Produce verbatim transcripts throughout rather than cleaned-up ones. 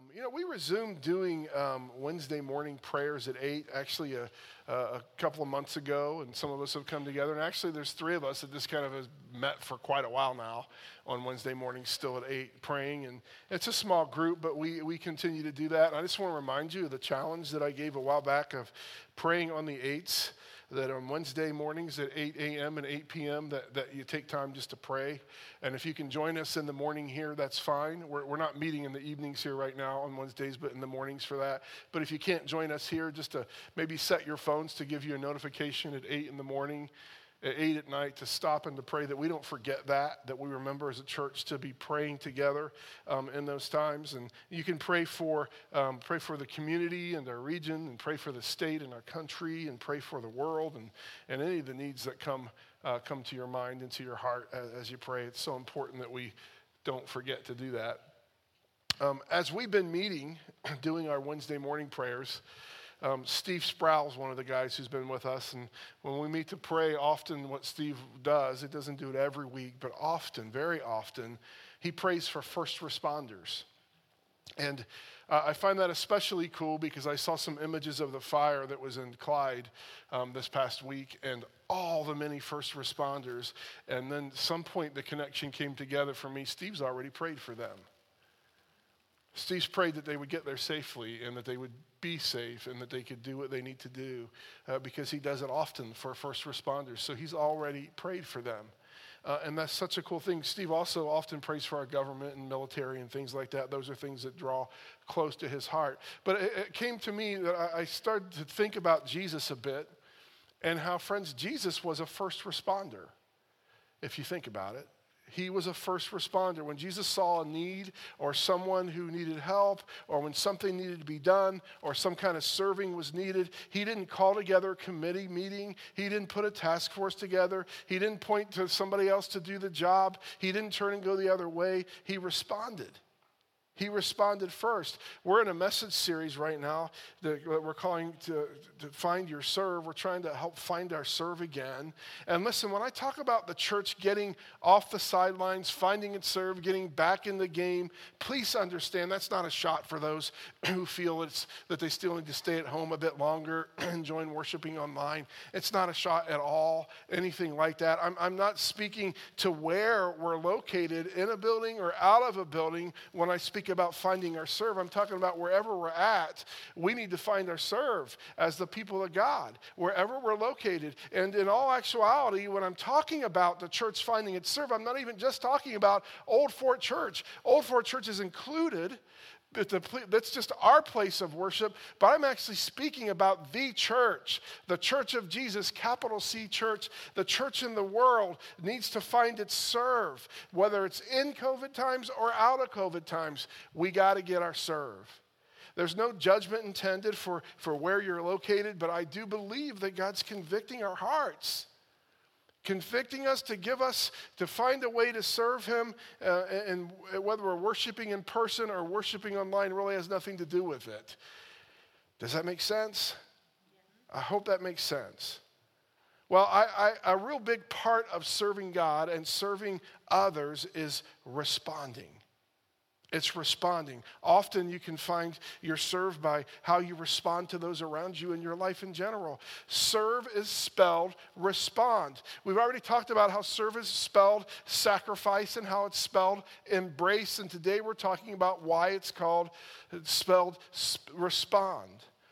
Um, you know, we resumed doing um, Wednesday morning prayers at eight, actually a, a couple of months ago, and some of us have come together. And actually, there's three of us that just kind of has met for quite a while now on Wednesday mornings, still at eight, praying. And it's a small group, but we, we continue to do that. And I just want to remind you of the challenge that I gave a while back of praying on the eights, that on Wednesday mornings at eight a.m. and eight p.m. That, that you take time just to pray. And if you can join us in the morning here, that's fine. We're, we're not meeting in the evenings here right now on Wednesdays, but in the mornings for that. But if you can't join us here, just to maybe set your phones to give you a notification at eight in the morning, at eight at night, to stop and to pray, that we don't forget that, that we remember as a church to be praying together um, in those times. And you can pray for um, pray for the community and our region, and pray for the state and our country, and pray for the world, and, and any of the needs that come uh, come to your mind and to your heart as, as you pray. It's so important that we don't forget to do that. Um, as we've been meeting, doing our Wednesday morning prayers, Um, Steve Sproul's one of the guys who's been with us, and when we meet to pray, often what Steve does, it doesn't do it every week, but often, very often, he prays for first responders. And uh, I find that especially cool because I saw some images of the fire that was in Clyde um, this past week, and all the many first responders, and then at some point the connection came together for me. Steve's already prayed for them. Steve's prayed that they would get there safely, and that they would be safe, and that they could do what they need to do uh, because he does it often for first responders. So he's already prayed for them. Uh, and that's such a cool thing. Steve also often prays for our government and military and things like that. Those are things that draw close to his heart. But it, it came to me that I, I started to think about Jesus a bit, and how, friends, Jesus was a first responder, if you think about it. He was a first responder. When Jesus saw a need, or someone who needed help, or when something needed to be done, or some kind of serving was needed, he didn't call together a committee meeting. He didn't put a task force together. He didn't point to somebody else to do the job. He didn't turn and go the other way. He responded. He responded first. We're in a message series right now that we're calling to, to Find Your Serve. We're trying to help find our serve again. And listen, when I talk about the church getting off the sidelines, finding its serve, getting back in the game, please understand that's not a shot for those who feel it's that they still need to stay at home a bit longer and join worshiping online. It's not a shot at all, anything like that. I'm, I'm not speaking to where we're located, in a building or out of a building, when I speak about finding our serve. I'm talking about wherever we're at, we need to find our serve as the people of God, wherever we're located. And in all actuality, when I'm talking about the church finding its serve, I'm not even just talking about Old Fort Church. Old Fort Church is included, but the, that's just our place of worship, but I'm actually speaking about the church, the church of Jesus, capital C church. The church in the world needs to find its serve, whether it's in COVID times or out of COVID times. We got to get our serve. There's no judgment intended for, for where you're located, but I do believe that God's convicting our hearts, convicting us to give us, to find a way to serve him, uh, and whether we're worshiping in person or worshiping online really has nothing to do with it. Does that make sense? I hope that makes sense. Well, I, I, a real big part of serving God and serving others is responding. It's responding. Often you can find you're served by how you respond to those around you in your life in general. Serve is spelled respond. We've already talked about how serve is spelled sacrifice and how it's spelled embrace. And today we're talking about why it's called, it's spelled respond.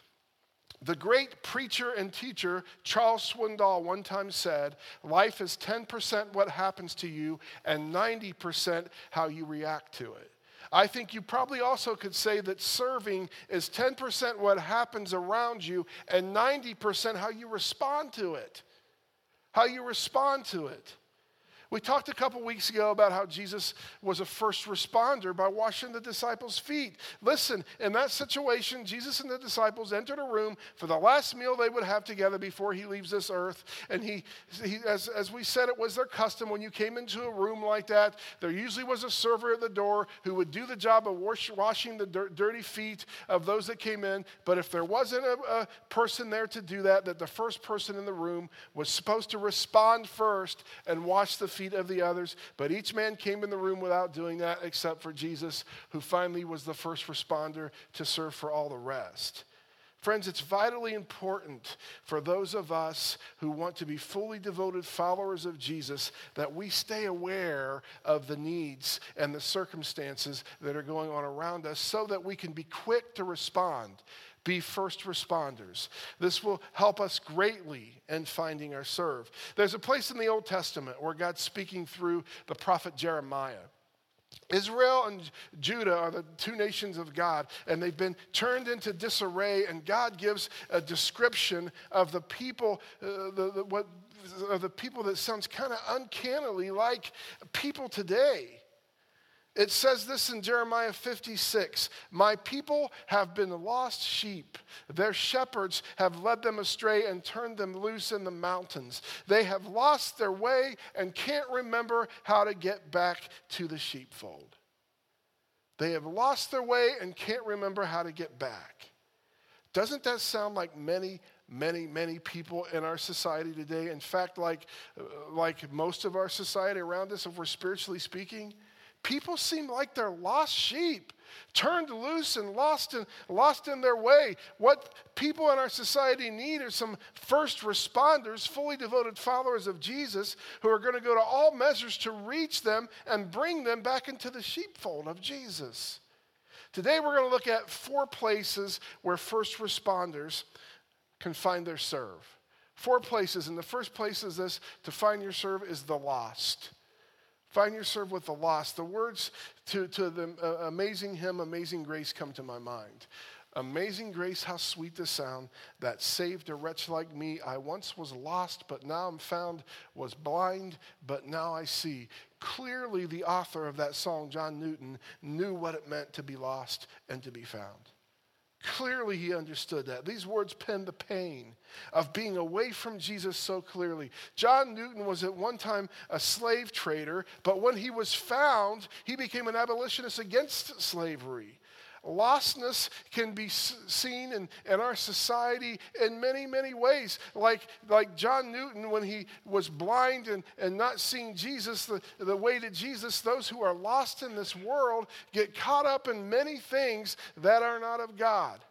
The great preacher and teacher Charles Swindoll one time said, life is ten percent what happens to you and ninety percent how you react to it. I think you probably also could say that serving is ten percent what happens around you and ninety percent how you respond to it. How you respond to it. We talked a couple weeks ago about how Jesus was a first responder by washing the disciples' feet. Listen, in that situation, Jesus and the disciples entered a room for the last meal they would have together before he leaves this earth. And he, he as, as we said, it was their custom when you came into a room like that, there usually was a server at the door who would do the job of wash, washing the dir- dirty feet of those that came in. But if there wasn't a, a person there to do that, that the first person in the room was supposed to respond first and wash the feet feet of the others, but each man came in the room without doing that except for Jesus, who finally was the first responder to serve for all the rest. Friends, it's vitally important for those of us who want to be fully devoted followers of Jesus that we stay aware of the needs and the circumstances that are going on around us so that we can be quick to respond, be first responders. This will help us greatly in finding our serve. There's a place in the Old Testament where God's speaking through the prophet Jeremiah. Israel and Judah are the two nations of God, and they've been turned into disarray, and God gives a description of the people, uh, the, the, what, of the people that sounds kind of uncannily like people today. It says this in Jeremiah fifty-six, "My people have been lost sheep. Their shepherds have led them astray and turned them loose in the mountains. They have lost their way and can't remember how to get back to the sheepfold." They have lost their way and can't remember how to get back. Doesn't that sound like many, many, many people in our society today? In fact, like, like most of our society around us, if we're spiritually speaking, people seem like they're lost sheep, turned loose and lost in, lost in their way. What people in our society need are some first responders, fully devoted followers of Jesus, who are going to go to all measures to reach them and bring them back into the sheepfold of Jesus. Today we're going to look at four places where first responders can find their serve. Four places, and the first place is this: to find your serve is the lost. Find your serve with the lost. The words to, to the uh, amazing hymn, Amazing Grace, come to my mind. Amazing grace, how sweet the sound that saved a wretch like me. I once was lost, but now I'm found, was blind, but now I see. Clearly, the author of that song, John Newton, knew what it meant to be lost and to be found. Clearly, he understood that. These words pen the pain of being away from Jesus so clearly. John Newton was at one time a slave trader, but when he was found, he became an abolitionist against slavery. Lostness can be seen in, in our society in many, many ways. Like, like John Newton, when he was blind and, and not seeing Jesus, the, the way to Jesus, those who are lost in this world get caught up in many things that are not of God.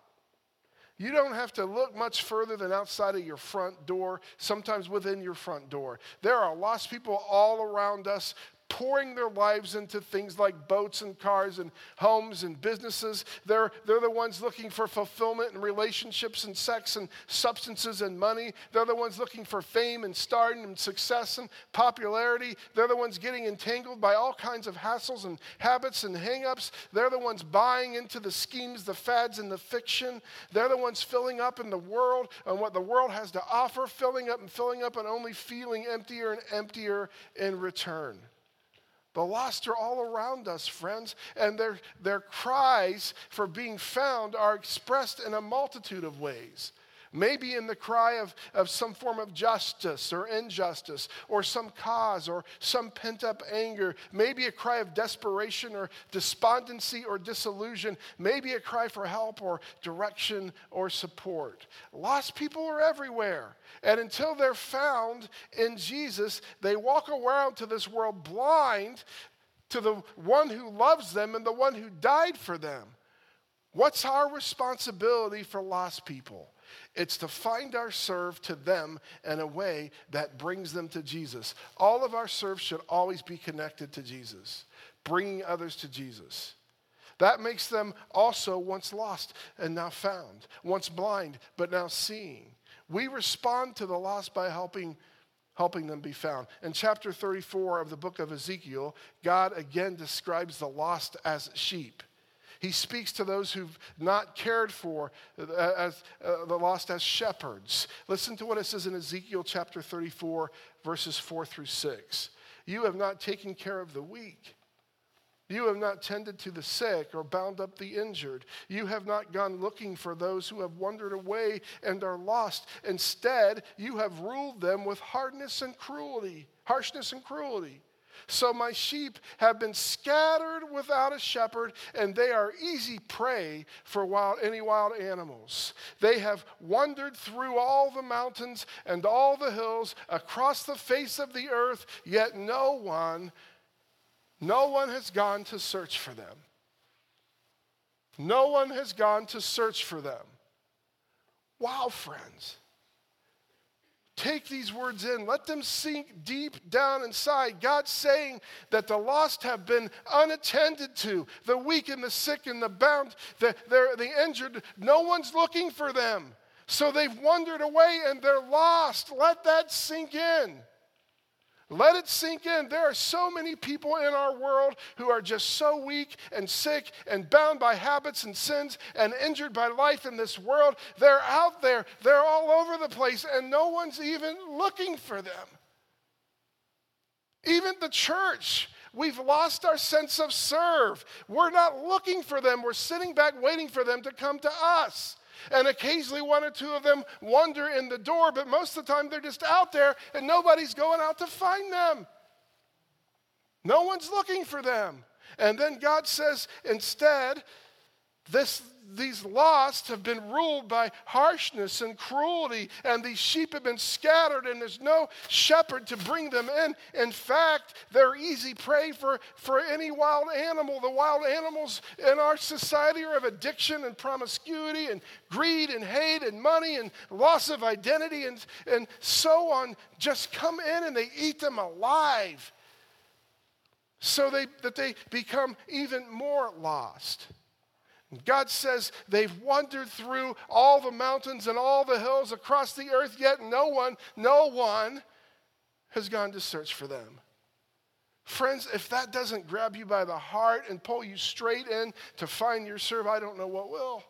You don't have to look much further than outside of your front door, sometimes within your front door. There are lost people all around us, pouring their lives into things like boats and cars and homes and businesses. They're, they're the ones looking for fulfillment in relationships and sex and substances and money. They're the ones looking for fame and stardom and success and popularity. They're the ones getting entangled by all kinds of hassles and habits and hang-ups. They're the ones buying into the schemes, the fads, and the fiction. They're the ones filling up in the world and what the world has to offer, filling up and filling up and only feeling emptier and emptier in return. The lost are all around us, friends, and their, their cries for being found are expressed in a multitude of ways. Maybe in the cry of, of some form of justice or injustice or some cause or some pent-up anger. Maybe a cry of desperation or despondency or disillusion. Maybe a cry for help or direction or support. Lost people are everywhere. And until they're found in Jesus, they walk around to this world blind to the one who loves them and the one who died for them. What's our responsibility for lost people? It's to find our serve to them in a way that brings them to Jesus. All of our serve should always be connected to Jesus, bringing others to Jesus. That makes them also once lost and now found, once blind but now seeing. We respond to the lost by helping, helping them be found. In chapter thirty-four of the book of Ezekiel, God again describes the lost as sheep. He speaks to those who've not cared for as, uh, the lost as shepherds. Listen to what it says in Ezekiel chapter thirty-four, verses four through six. You have not taken care of the weak. You have not tended to the sick or bound up the injured. You have not gone looking for those who have wandered away and are lost. Instead, you have ruled them with hardness and cruelty, harshness and cruelty. So my sheep have been scattered without a shepherd, and they are easy prey for wild, any wild animals. They have wandered through all the mountains and all the hills across the face of the earth, yet no one, no one has gone to search for them. No one has gone to search for them. Wow, friends. Take these words in. Let them sink deep down inside. God's saying that the lost have been unattended to. The weak and the sick and the bound, the, the injured. No one's looking for them. So they've wandered away and they're lost. Let that sink in. Let it sink in. There are so many people in our world who are just so weak and sick and bound by habits and sins and injured by life in this world. They're out there. They're all over the place, and no one's even looking for them. Even the church, we've lost our sense of serve. We're not looking for them. We're sitting back waiting for them to come to us. And occasionally one or two of them wander in the door, but most of the time they're just out there and nobody's going out to find them. No one's looking for them. And then God says, instead, this, these lost have been ruled by harshness and cruelty, and these sheep have been scattered, and there's no shepherd to bring them in. In fact, they're easy prey for, for any wild animal. The wild animals in our society are of addiction and promiscuity and greed and hate and money and loss of identity and, and so on. Just come in and they eat them alive so they, that they become even more lost. God says they've wandered through all the mountains and all the hills across the earth, yet no one, no one has gone to search for them. Friends, if that doesn't grab you by the heart and pull you straight in to find your serve, I don't know what will.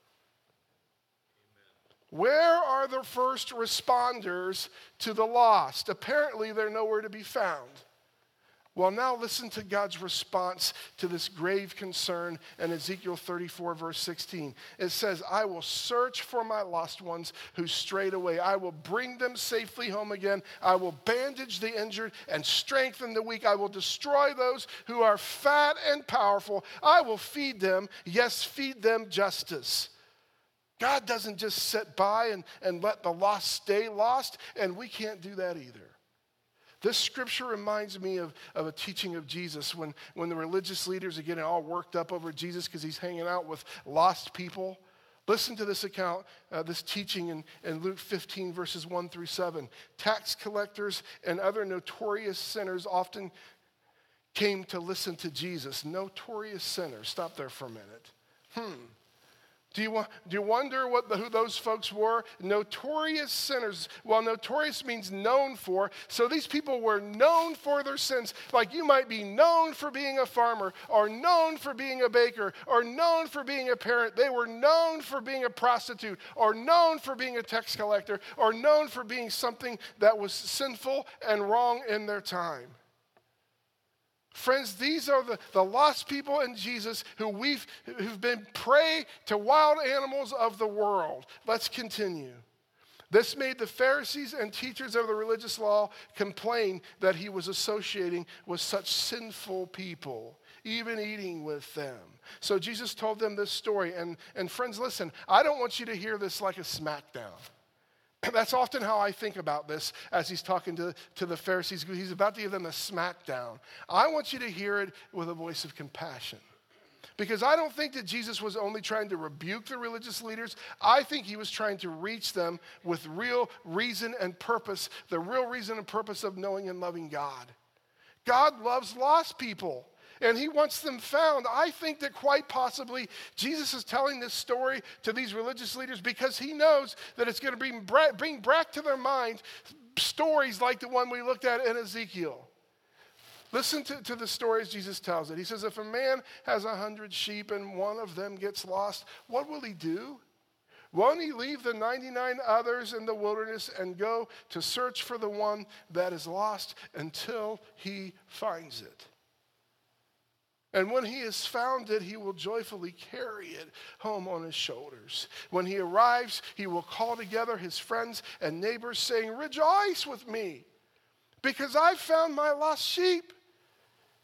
Where are the first responders to the lost? Apparently, they're nowhere to be found. Well, now listen to God's response to this grave concern in Ezekiel thirty-four, verse sixteen. It says, I will search for my lost ones who strayed away. I will bring them safely home again. I will bandage the injured and strengthen the weak. I will destroy those who are fat and powerful. I will feed them, yes, feed them justice. God doesn't just sit by and, and let the lost stay lost, and we can't do that either. This scripture reminds me of, of a teaching of Jesus when, when the religious leaders are getting all worked up over Jesus because he's hanging out with lost people. Listen to this account, uh, this teaching in, in Luke fifteen, verses one through seven. Tax collectors and other notorious sinners often came to listen to Jesus. Notorious sinners. Stop there for a minute. Hmm. Do you, do you wonder what the, who those folks were? Notorious sinners. Well, notorious means known for. So these people were known for their sins. Like you might be known for being a farmer, or known for being a baker, or known for being a parent. They were known for being a prostitute, or known for being a tax collector, or known for being something that was sinful and wrong in their time. Friends, these are the, the lost people in Jesus who we've, who've been prey to wild animals of the world. Let's continue. This made the Pharisees and teachers of the religious law complain that he was associating with such sinful people, even eating with them. So Jesus told them this story. And, and friends, listen, I don't want you to hear this like a smackdown. That's often how I think about this as he's talking to, to the Pharisees. He's about to give them a smackdown. I want you to hear it with a voice of compassion. Because I don't think that Jesus was only trying to rebuke the religious leaders. I think he was trying to reach them with real reason and purpose, the real reason and purpose of knowing and loving God. God loves lost people, and he wants them found. I think that quite possibly Jesus is telling this story to these religious leaders because he knows that it's going to bring, bring back to their mind stories like the one we looked at in Ezekiel. Listen to, to the stories Jesus tells it. He says, if a man has a hundred sheep and one of them gets lost, what will he do? Won't he leave the ninety-nine others in the wilderness and go to search for the one that is lost until he finds it? And when he has found it, he will joyfully carry it home on his shoulders. When he arrives, he will call together his friends and neighbors, saying, rejoice with me, because I found my lost sheep.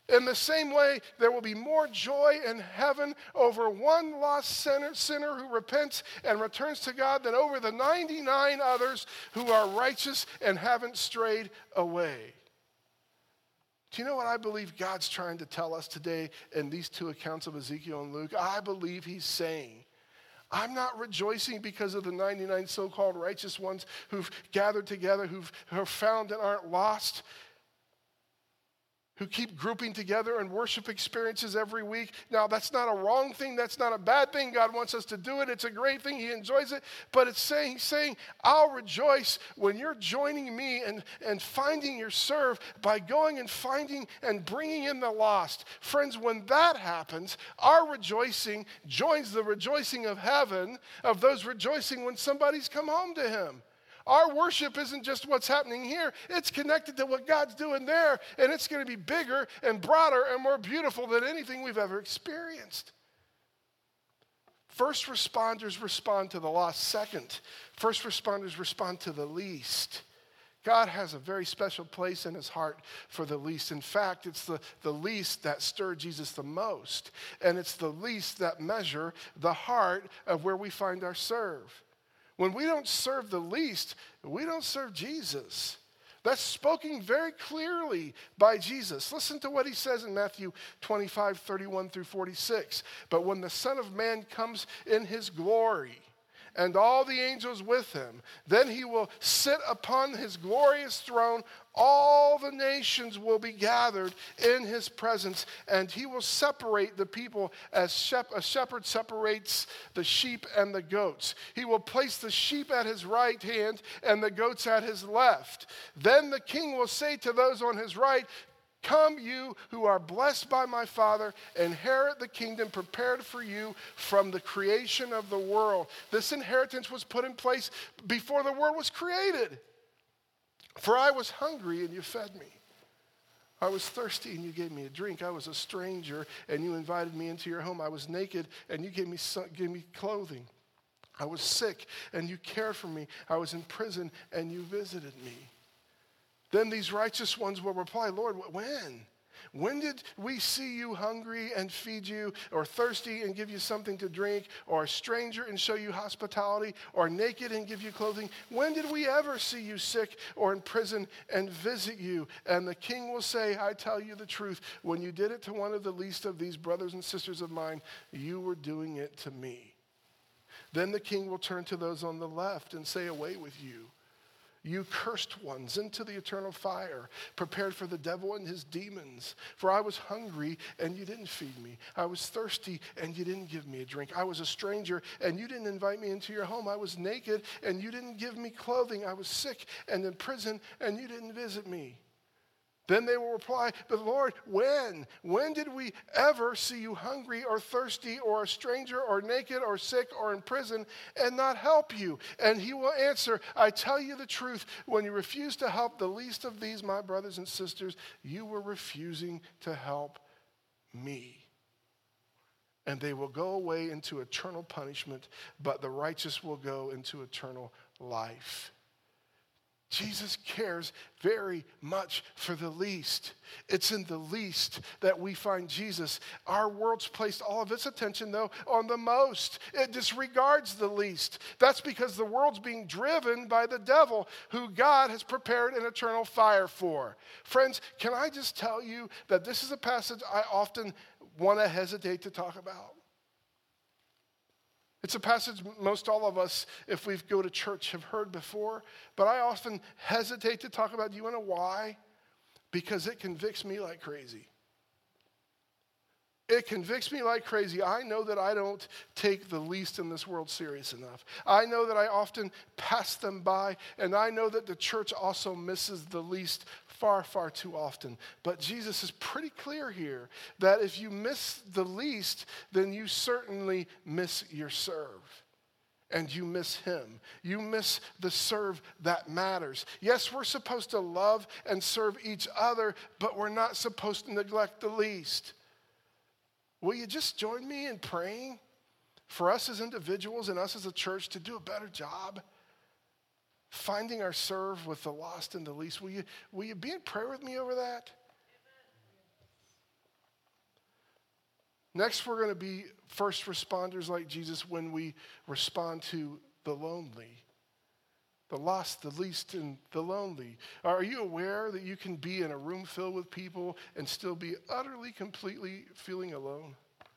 In the same way, there will be more joy in heaven over one lost sinner, sinner who repents and returns to God than over the ninety-nine others who are righteous and haven't strayed away. Do you know what I believe God's trying to tell us today in these two accounts of Ezekiel and Luke? I believe he's saying, I'm not rejoicing because of the ninety-nine so-called righteous ones who've gathered together, who've, who are found and aren't lost, who keep grouping together and worship experiences every week. Now, that's not a wrong thing. That's not a bad thing. God wants us to do it. It's a great thing. He enjoys it. But it's saying, he's saying, I'll rejoice when you're joining me and, and finding your serve by going and finding and bringing in the lost. Friends, when that happens, our rejoicing joins the rejoicing of heaven, of those rejoicing when somebody's come home to him. Our worship isn't just what's happening here. It's connected to what God's doing there, and it's going to be bigger and broader and more beautiful than anything we've ever experienced. First responders respond to the lost. Second, first responders respond to the least. God has a very special place in his heart for the least. In fact, it's the, the least that stirred Jesus the most, and it's the least that measure the heart of where we find our serve. When we don't serve the least, we don't serve Jesus. That's spoken very clearly by Jesus. Listen to what he says in Matthew twenty-five, thirty-one through forty-six. But when the Son of Man comes in his glory, and all the angels with him, then he will sit upon his glorious throne. All the nations will be gathered in his presence, and he will separate the people as shep- a shepherd separates the sheep and the goats. He will place the sheep at his right hand and the goats at his left. Then the king will say to those on his right, Come, you who are blessed by my Father, inherit the kingdom prepared for you from the creation of the world. This inheritance was put in place before the world was created. For I was hungry and you fed me. I was thirsty and you gave me a drink. I was a stranger and you invited me into your home. I was naked and you gave me, gave me clothing. I was sick and you cared for me. I was in prison and you visited me. Then these righteous ones will reply, Lord, when? When did we see you hungry and feed you, or thirsty and give you something to drink, or a stranger and show you hospitality, or naked and give you clothing? When did we ever see you sick or in prison and visit you? And the king will say, I tell you the truth, when you did it to one of the least of these brothers and sisters of mine, you were doing it to me. Then the king will turn to those on the left and say, away with you, you cursed ones, into the eternal fire, prepared for the devil and his demons. For I was hungry, and you didn't feed me. I was thirsty, and you didn't give me a drink. I was a stranger, and you didn't invite me into your home. I was naked, and you didn't give me clothing. I was sick and in prison, and you didn't visit me. Then they will reply, but Lord, when? When did we ever see you hungry or thirsty or a stranger or naked or sick or in prison and not help you? And he will answer, I tell you the truth, when you refuse to help the least of these, my brothers and sisters, you were refusing to help me. And they will go away into eternal punishment, but the righteous will go into eternal life. Jesus cares very much for the least. It's in the least that we find Jesus. Our world's placed all of its attention, though, on the most. It disregards the least. That's because the world's being driven by the devil, who God has prepared an eternal fire for. Friends, can I just tell you that this is a passage I often want to hesitate to talk about? It's a passage most all of us, if we go to church, have heard before, but I often hesitate to talk about. Do you want to know why? Because it convicts me like crazy. It convicts me like crazy. I know that I don't take the least in this world serious enough. I know that I often pass them by, and I know that the church also misses the least far, far too often. But Jesus is pretty clear here that if you miss the least, then you certainly miss your serve. And you miss him. You miss the serve that matters. Yes, we're supposed to love and serve each other, but we're not supposed to neglect the least. Will you just join me in praying for us as individuals and us as a church to do a better job finding our serve with the lost and the least? Will you, will you be in prayer with me over that? Next, we're going to be first responders like Jesus when we respond to the lonely, the lost, the least, and the lonely. Are you aware that you can be in a room filled with people and still be utterly, completely feeling alone?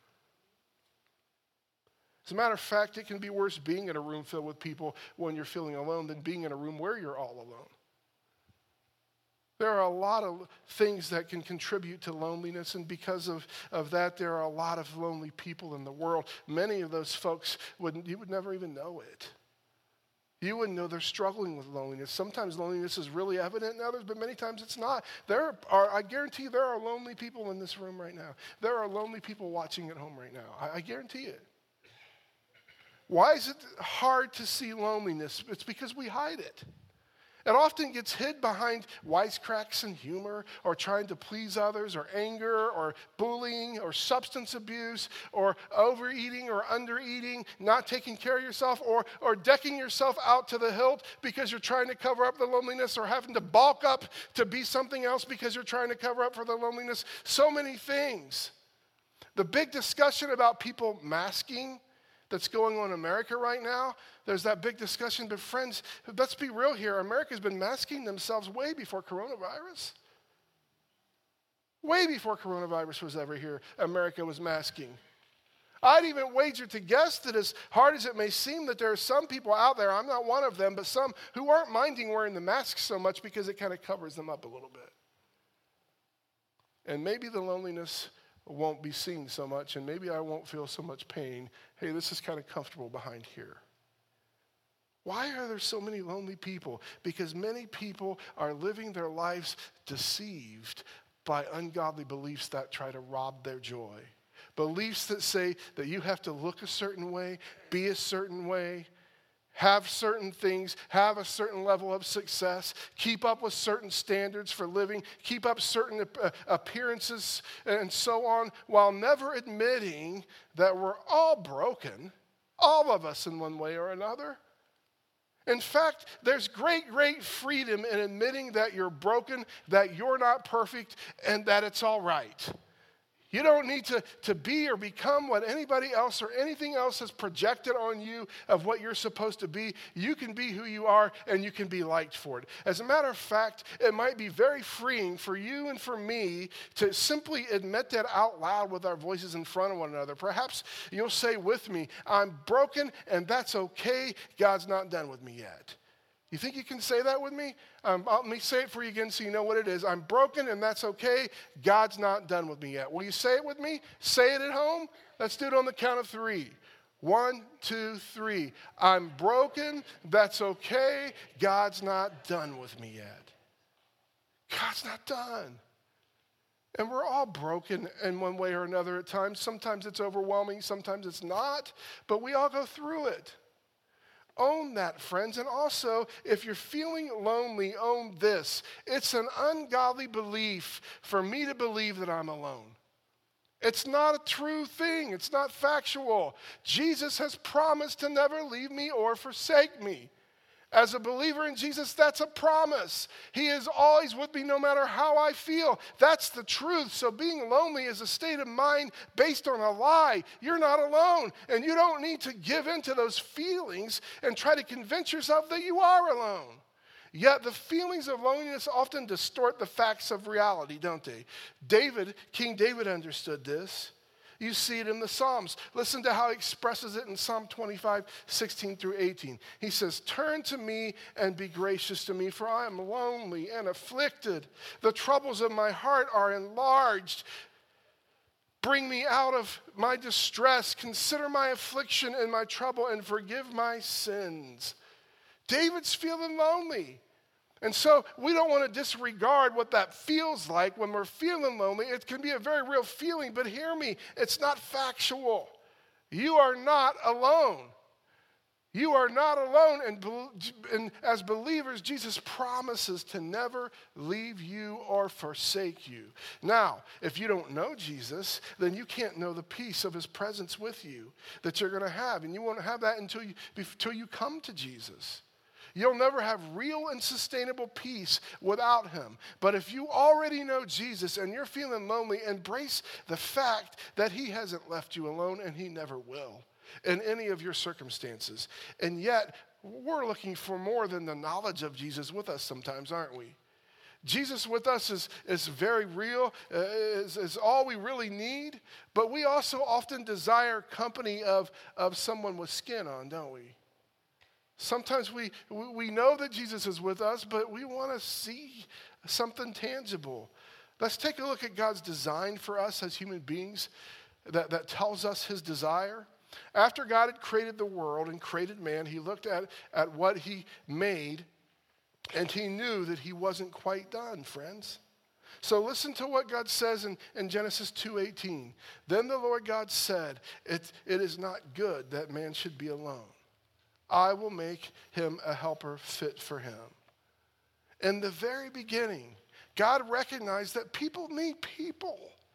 As a matter of fact, it can be worse being in a room filled with people when you're feeling alone than being in a room where you're all alone. There are a lot of things that can contribute to loneliness, and because of, of that, there are a lot of lonely people in the world. Many of those folks, wouldn't you would never even know it. You wouldn't know they're struggling with loneliness. Sometimes loneliness is really evident in others, but many times it's not. There are, I guarantee you, there are lonely people in this room right now. There are lonely people watching at home right now. I, I guarantee it. Why is it hard to see loneliness? It's because we hide it. It often gets hid behind wisecracks and humor, or trying to please others, or anger, or bullying, or substance abuse, or overeating or undereating, not taking care of yourself, or, or decking yourself out to the hilt because you're trying to cover up the loneliness, or having to bulk up to be something else because you're trying to cover up for the loneliness. So many things. The big discussion about people masking that's going on in America right now, there's that big discussion. But friends, let's be real here. America's been masking themselves way before coronavirus. Way before coronavirus was ever here, America was masking. I'd even wager to guess that, as hard as it may seem, that there are some people out there, I'm not one of them, but some who aren't minding wearing the mask so much because it kind of covers them up a little bit. And maybe the loneliness won't be seen so much, and maybe I won't feel so much pain. Hey, this is kind of comfortable behind here. Why are there so many lonely people? Because many people are living their lives deceived by ungodly beliefs that try to rob their joy. Beliefs that say that you have to look a certain way, be a certain way, have certain things, have a certain level of success, keep up with certain standards for living, keep up certain appearances, and so on, while never admitting that we're all broken, all of us in one way or another. In fact, there's great, great freedom in admitting that you're broken, that you're not perfect, and that it's all right. You don't need to, to be or become what anybody else or anything else has projected on you of what you're supposed to be. You can be who you are, and you can be liked for it. As a matter of fact, it might be very freeing for you and for me to simply admit that out loud with our voices in front of one another. Perhaps you'll say with me, I'm broken, and that's okay. God's not done with me yet. You think you can say that with me? Um, let me say it for you again so you know what it is. I'm broken, and that's okay. God's not done with me yet. Will you say it with me? Say it at home. Let's do it on the count of three. One, two, three. I'm broken. That's okay. God's not done with me yet. God's not done. And we're all broken in one way or another at times. Sometimes it's overwhelming. Sometimes it's not. But we all go through it. Own that, friends. And also, if you're feeling lonely, own this. It's an ungodly belief for me to believe that I'm alone. It's not a true thing. It's not factual. Jesus has promised to never leave me or forsake me. As a believer in Jesus, that's a promise. He is always with me no matter how I feel. That's the truth. So being lonely is a state of mind based on a lie. You're not alone. And you don't need to give in to those feelings and try to convince yourself that you are alone. Yet the feelings of loneliness often distort the facts of reality, don't they? David, King David understood this. You see it in the Psalms. Listen to how he expresses it in Psalm twenty-five, sixteen through eighteen. He says, turn to me and be gracious to me, for I am lonely and afflicted. The troubles of my heart are enlarged. Bring me out of my distress. Consider my affliction and my trouble and forgive my sins. David's feeling lonely. And so we don't want to disregard what that feels like when we're feeling lonely. It can be a very real feeling, but hear me, it's not factual. You are not alone. You are not alone. And, and as believers, Jesus promises to never leave you or forsake you. Now, if you don't know Jesus, then you can't know the peace of his presence with you that you're going to have. And you won't have that until you, until you come to Jesus. You'll never have real and sustainable peace without him. But if you already know Jesus and you're feeling lonely, embrace the fact that he hasn't left you alone and he never will in any of your circumstances. And yet, we're looking for more than the knowledge of Jesus with us sometimes, aren't we? Jesus with us is, is very real, uh, is, is all we really need, but we also often desire company of, of someone with skin on, don't we? Sometimes we, we know that Jesus is with us, but we want to see something tangible. Let's take a look at God's design for us as human beings that, that tells us his desire. After God had created the world and created man, he looked at, at what he made, and he knew that he wasn't quite done, friends. So listen to what God says in, in Genesis two eighteen. Then the Lord God said, it, it is not good that man should be alone. I will make him a helper fit for him. In the very beginning, God recognized that people need people.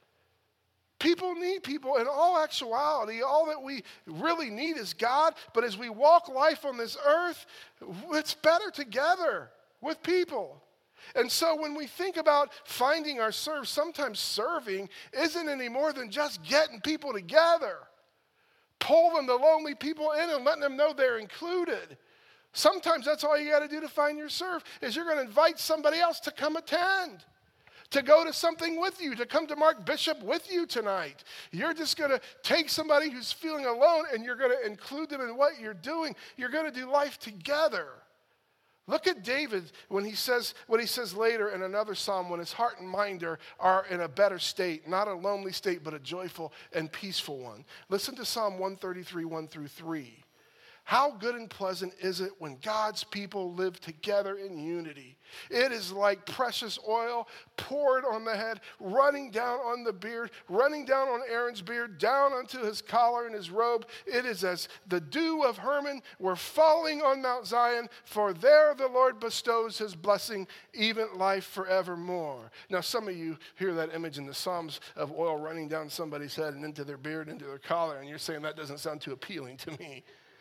People need people. In all actuality, all that we really need is God. But as we walk life on this earth, it's better together with people. And so when we think about finding our serve, sometimes serving isn't any more than just getting people together, pulling the lonely people in and letting them know they're included. Sometimes that's all you got to do to find your serve, is you're going to invite somebody else to come attend, to go to something with you, to come to Mark Bishop with you tonight. You're just going to take somebody who's feeling alone and you're going to include them in what you're doing. You're going to do life together. Look at David when he says what he says later in another psalm, when his heart and mind are, are in a better state, not a lonely state, but a joyful and peaceful one. Listen to Psalm one thirty-three, one through three. How good and pleasant is it when God's people live together in unity. It is like precious oil poured on the head, running down on the beard, running down on Aaron's beard, down onto his collar and his robe. It is as the dew of Hermon were falling on Mount Zion, for there the Lord bestows his blessing, even life forevermore. Now, some of you hear that image in the Psalms of oil running down somebody's head and into their beard, into their collar, and you're saying that doesn't sound too appealing to me.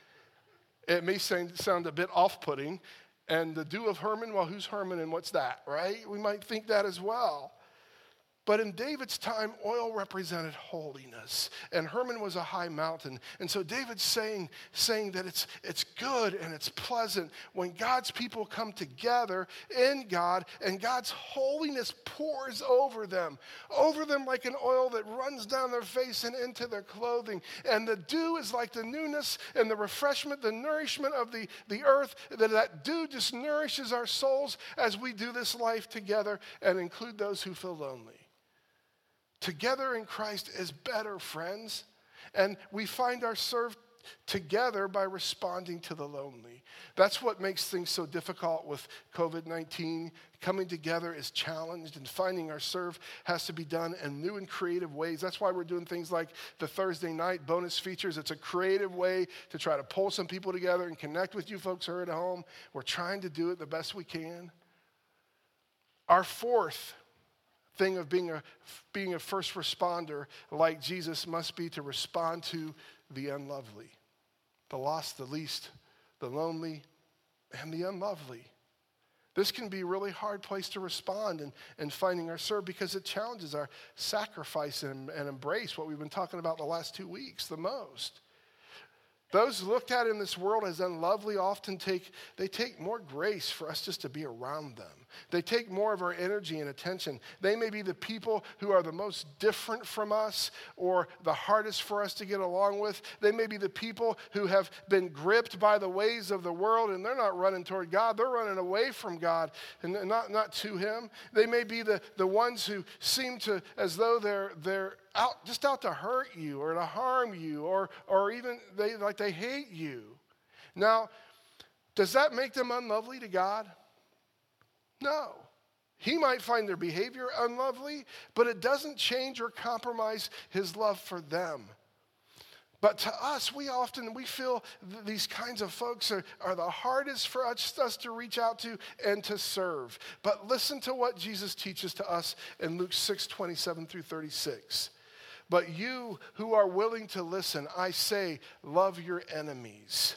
It may sound a bit off-putting. And the dew of Hermon, well, who's Hermon and what's that, right? We might think that as well. But in David's time, oil represented holiness, and Hermon was a high mountain. And so David's saying, saying that it's, it's good and it's pleasant when God's people come together in God, and God's holiness pours over them, over them like an oil that runs down their face and into their clothing. And the dew is like the newness and the refreshment, the nourishment of the, the earth, that that dew just nourishes our souls as we do this life together and include those who feel lonely. Together in Christ is better, friends. And we find our serve together by responding to the lonely. That's what makes things so difficult with covid nineteen. Coming together is challenged, and finding our serve has to be done in new and creative ways. That's why we're doing things like the Thursday night bonus features. It's a creative way to try to pull some people together and connect with you folks who are at home. We're trying to do it the best we can. Our fourth thing of being a being a first responder like Jesus must be to respond to the unlovely, the lost, the least, the lonely, and the unlovely. This can be a really hard place to respond in, in finding our serve, because it challenges our sacrifice and, and embrace what we've been talking about the last two weeks the most. Those looked at in this world as unlovely often take, they take more grace for us just to be around them. They take more of our energy and attention. They may be the people who are the most different from us or the hardest for us to get along with. They may be the people who have been gripped by the ways of the world, and they're not running toward God. They're running away from God and not, not to him. They may be the, the ones who seem to, as though they're, they're out, just out to hurt you or to harm you, or, or even they like they hate you. Now, does that make them unlovely to God? No. He might find their behavior unlovely, but it doesn't change or compromise his love for them. But to us, we often, we feel th- these kinds of folks are, are the hardest for us, us to reach out to and to serve. But listen to what Jesus teaches to us in Luke six, twenty-seven through thirty-six. But you who are willing to listen, I say, love your enemies.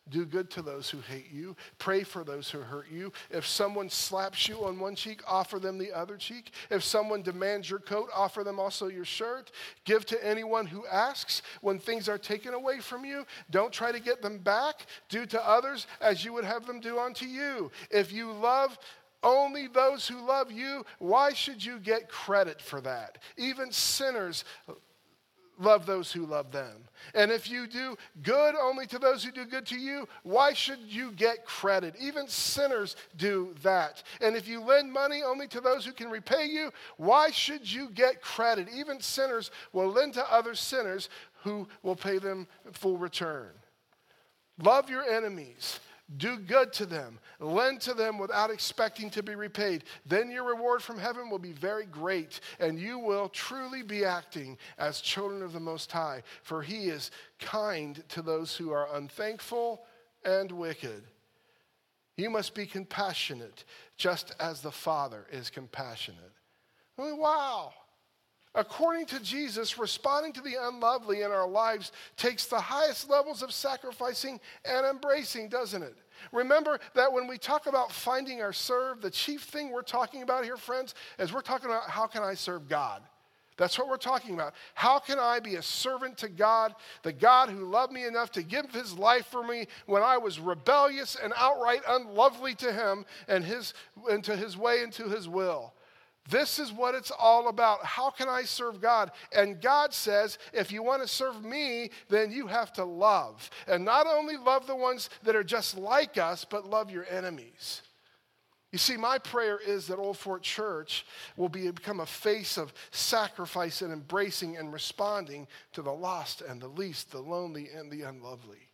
do good to those who hate you. Pray for those who hurt you. If someone slaps you on one cheek, offer them the other cheek. If someone demands your coat, offer them also your shirt. Give to anyone who asks. When things are taken away from you, don't try to get them back. Do to others as you would have them do unto you. If you love only those who love you, why should you get credit for that? Even sinners love those who love them. And if you do good only to those who do good to you, why should you get credit? Even sinners do that. And if you lend money only to those who can repay you, why should you get credit? Even sinners will lend to other sinners who will pay them full return. Love your enemies. Do good to them. Lend to them without expecting to be repaid. Then your reward from heaven will be very great, and you will truly be acting as children of the Most High, for he is kind to those who are unthankful and wicked. You must be compassionate, just as the Father is compassionate. I mean, wow. According to Jesus, responding to the unlovely in our lives takes the highest levels of sacrificing and embracing, doesn't it? Remember that when we talk about finding our serve, the chief thing we're talking about here, friends, is we're talking about how can I serve God? That's what we're talking about. How can I be a servant to God, the God who loved me enough to give his life for me when I was rebellious and outright unlovely to him and his, and to his way and to his will? This is what it's all about. How can I serve God? And God says, if you want to serve me, then you have to love. And not only love the ones that are just like us, but love your enemies. You see, my prayer is that Old Fort Church will be, become a face of sacrifice and embracing and responding to the lost and the least, the lonely and the unlovely.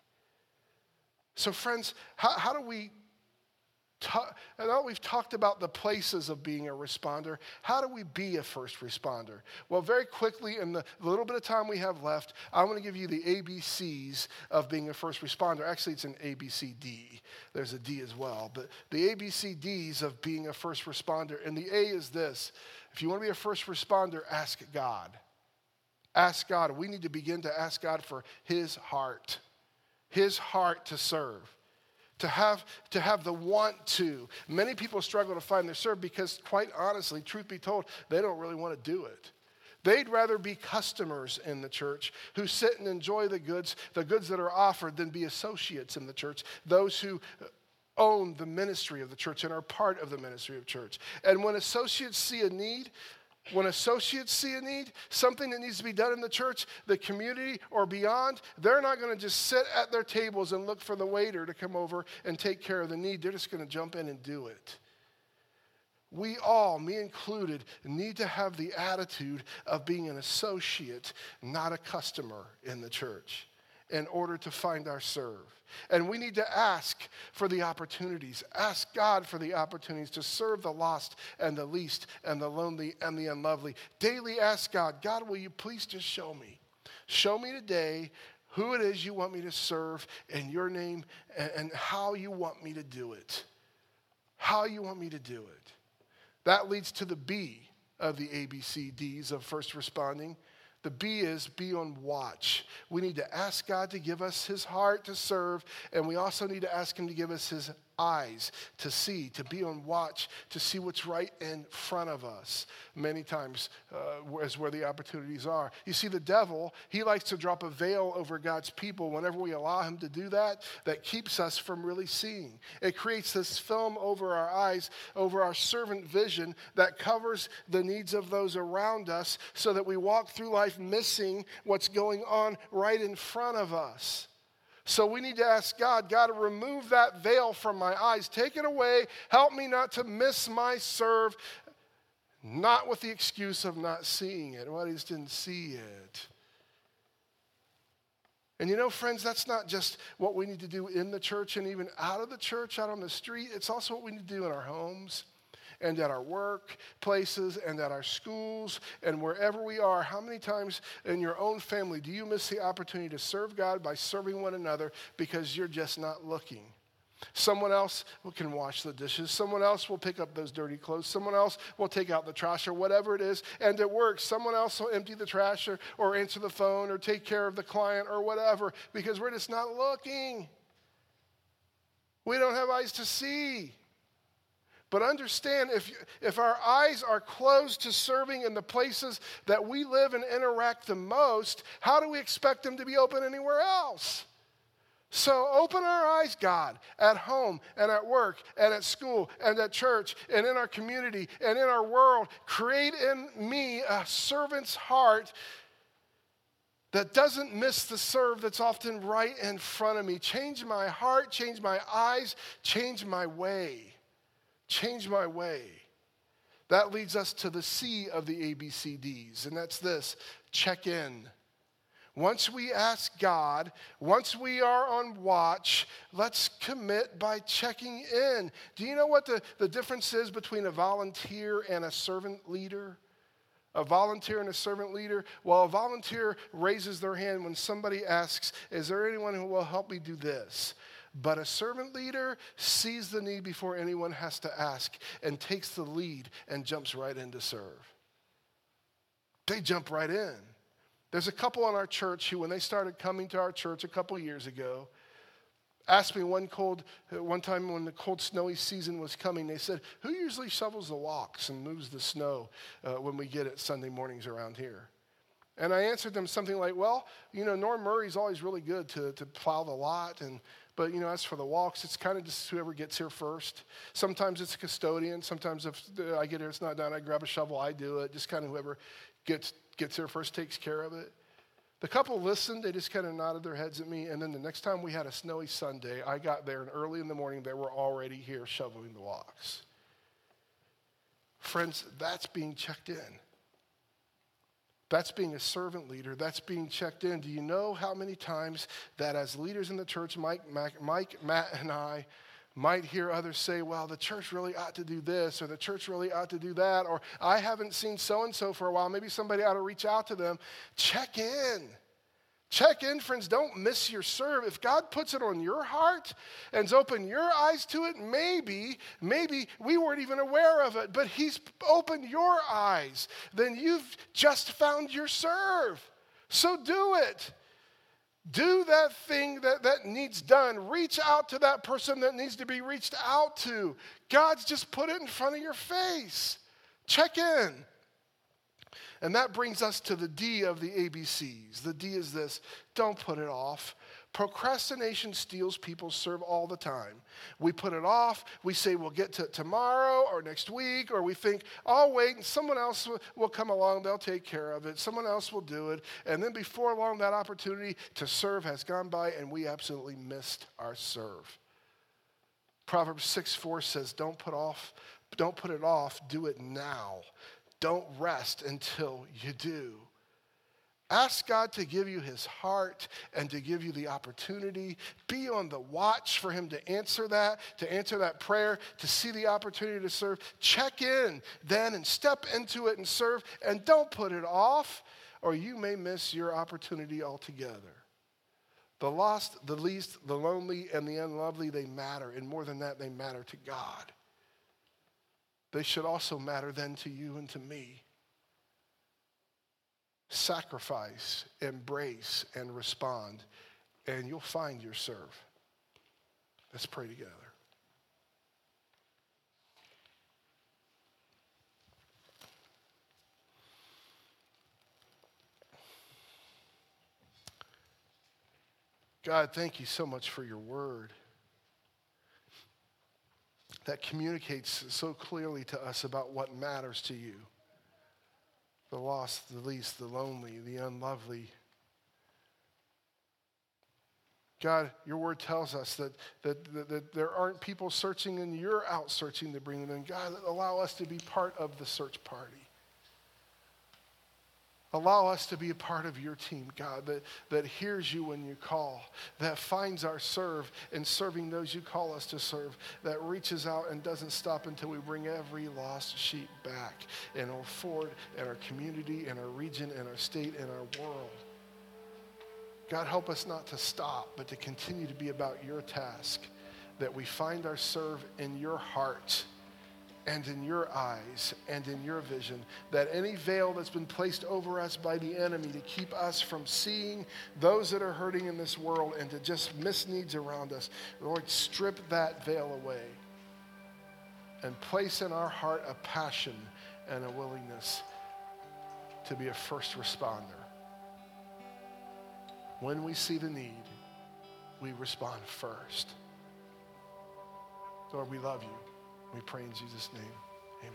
So friends, how, how do we Talk, I know we've talked about the places of being a responder. How do we be a first responder? Well, very quickly, in the little bit of time we have left, I want to give you the A B Cs of being a first responder. Actually, it's an A B C D. There's a D as well. But the A B C Ds of being a first responder. And the A is this. If you want to be a first responder, ask God. Ask God. We need to begin to ask God for his heart. His heart to serve. To have, to have the want to. Many people struggle to find their serve because, quite honestly, truth be told, they don't really want to do it. They'd rather be customers in the church who sit and enjoy the goods, the goods that are offered, than be associates in the church, those who own the ministry of the church and are part of the ministry of church. And when associates see a need, When associates see a need, something that needs to be done in the church, the community, or beyond, they're not going to just sit at their tables and look for the waiter to come over and take care of the need. They're just going to jump in and do it. We all, me included, need to have the attitude of being an associate, not a customer in the church, in order to find our serve. And we need to ask for the opportunities. Ask God for the opportunities to serve the lost and the least and the lonely and the unlovely. Daily ask God, God, will you please just show me? Show me today who it is you want me to serve in your name and, and how you want me to do it. How you want me to do it. That leads to the B of the A B C Ds of first responding. The B is be on watch. We need to ask God to give us his heart to serve, and we also need to ask him to give us his eyes to see, to be on watch, to see what's right in front of us. Many times uh, is where the opportunities are. You see, the devil, he likes to drop a veil over God's people whenever we allow him to do that, that keeps us from really seeing. It creates this film over our eyes, over our servant vision that covers the needs of those around us so that we walk through life missing what's going on right in front of us. So we need to ask God, God, remove that veil from my eyes. Take it away. Help me not to miss my serve, not with the excuse of not seeing it. Well, I just didn't see it. And you know, friends, that's not just what we need to do in the church and even out of the church, out on the street. It's also what we need to do in our homes and at our workplaces and at our schools and wherever we are. How many times in your own family do you miss the opportunity to serve God by serving one another because you're just not looking? Someone else can wash the dishes. Someone else will pick up those dirty clothes. Someone else will take out the trash or whatever it is. And it works. Someone else will empty the trash or, or answer the phone or take care of the client or whatever because we're just not looking. We don't have eyes to see. But understand, if, if our eyes are closed to serving in the places that we live and interact the most, how do we expect them to be open anywhere else? So open our eyes, God, at home and at work and at school and at church and in our community and in our world. Create in me a servant's heart that doesn't miss the serve that's often right in front of me. Change my heart, change my eyes, change my way. Change my way. That leads us to the C of the A B C Ds, and that's this: check in. Once we ask God, once we are on watch, let's commit by checking in. Do you know what the, the difference is between a volunteer and a servant leader? A volunteer and a servant leader? Well, a volunteer raises their hand when somebody asks, is there anyone who will help me do this? But a servant leader sees the need before anyone has to ask and takes the lead and jumps right in to serve. They jump right in. There's a couple in our church who, when they started coming to our church a couple years ago, asked me one cold, one time when the cold snowy season was coming, they said, who usually shovels the walks and moves the snow uh, when we get it Sunday mornings around here? And I answered them something like, well, you know, Norm Murray's always really good to, to plow the lot, and but, you know, as for the walks, it's kind of just whoever gets here first. Sometimes it's a custodian. Sometimes if I get here, it's not done, I grab a shovel, I do it. Just kind of whoever gets gets here first takes care of it. The couple listened. They just kind of nodded their heads at me. And then the next time we had a snowy Sunday, I got there, and early in the morning, they were already here shoveling the walks. Friends, that's being checked in. That's being a servant leader. That's being checked in. Do you know how many times that as leaders in the church, Mike, Mac, Mike, Matt, and I might hear others say, well, the church really ought to do this, or the church really ought to do that, or I haven't seen so-and-so for a while. Maybe somebody ought to reach out to them. Check in. Check in, friends. Don't miss your serve. If God puts it on your heart and opened your eyes to it, maybe, maybe we weren't even aware of it, but he's opened your eyes. Then you've just found your serve. So do it. Do that thing that, that needs done. Reach out to that person that needs to be reached out to. God's just put it in front of your face. Check in. And that brings us to the D of the A B Cs. The D is this: don't put it off. Procrastination steals people's serve all the time. We put it off. We say we'll get to it tomorrow or next week, or we think, I'll wait and someone else will come along. They'll take care of it. Someone else will do it. And then before long, that opportunity to serve has gone by, and we absolutely missed our serve. Proverbs six four says, don't put off, don't put it off. Do it now. Don't rest until you do. Ask God to give you his heart and to give you the opportunity. Be on the watch for him to answer that, to answer that prayer, to see the opportunity to serve. Check in then and step into it and serve, and don't put it off, or you may miss your opportunity altogether. The lost, the least, the lonely, and the unlovely, they matter. And more than that, they matter to God. They should also matter then to you and to me. Sacrifice, embrace, and respond, and you'll find your serve. Let's pray together. God, thank you so much for your word that communicates so clearly to us about what matters to you. The lost, the least, the lonely, the unlovely. God, your word tells us that, that, that, that there aren't people searching and you're out searching to bring them in. God, allow us to be part of the search party. Allow us to be a part of your team, God, that, that hears you when you call, that finds our serve in serving those you call us to serve, that reaches out and doesn't stop until we bring every lost sheep back in our Ford, in our community, in our region, in our state, in our world. God, help us not to stop, but to continue to be about your task, that we find our serve in your heart, and in your eyes and in your vision, that any veil that's been placed over us by the enemy to keep us from seeing those that are hurting in this world and to just miss needs around us, Lord, strip that veil away and place in our heart a passion and a willingness to be a first responder. When we see the need, we respond first. Lord, we love you. We pray in Jesus' name.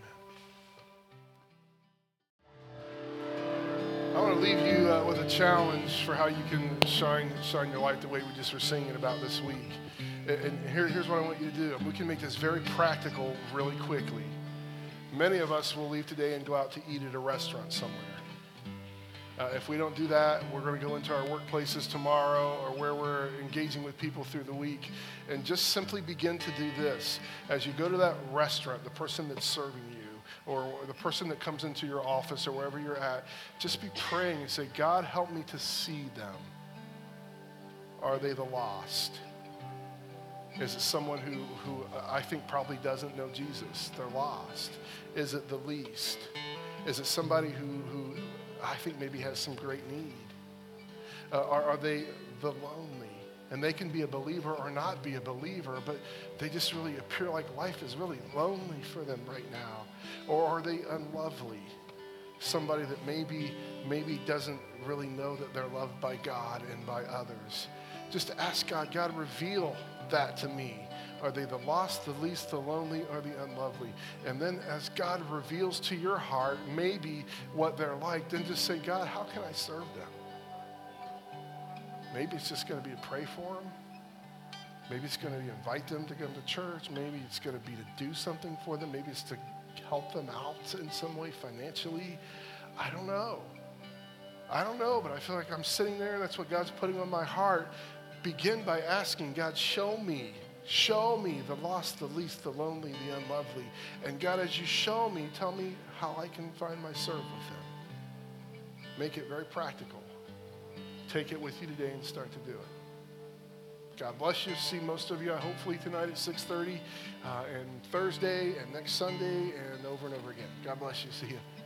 Amen. I want to leave you uh, with a challenge for how you can shine, shine your light the way we just were singing about this week. And here, here's what I want you to do. We can make this very practical really quickly. Many of us will leave today and go out to eat at a restaurant somewhere. Uh, if we don't do that, we're going to go into our workplaces tomorrow or where we're engaging with people through the week and just simply begin to do this. As you go to that restaurant, the person that's serving you or, or the person that comes into your office or wherever you're at, just be praying and say, God, help me to see them. Are they the lost? Is it someone who, who I think probably doesn't know Jesus? They're lost. Is it the least? Is it somebody who, who I think maybe has some great need? Uh, are, are they the lonely? And they can be a believer or not be a believer, but they just really appear like life is really lonely for them right now. Or are they unlovely? Somebody that maybe, maybe doesn't really know that they're loved by God and by others. Just ask God, God, reveal that to me. Are they the lost, the least, the lonely, or the unlovely? And then as God reveals to your heart maybe what they're like, then just say, God, how can I serve them? Maybe it's just going to be to pray for them. Maybe it's going to be invite them to come to church. Maybe it's going to be to do something for them. Maybe it's to help them out in some way financially. I don't know. I don't know, but I feel like I'm sitting there. That's what God's putting on my heart. Begin by asking, God, show me. Show me the lost, the least, the lonely, the unlovely. And God, as you show me, tell me how I can find my serve with them. Make it very practical. Take it with you today and start to do it. God bless you. See most of you hopefully tonight at six thirty uh, and Thursday and next Sunday and over and over again. God bless you. See you.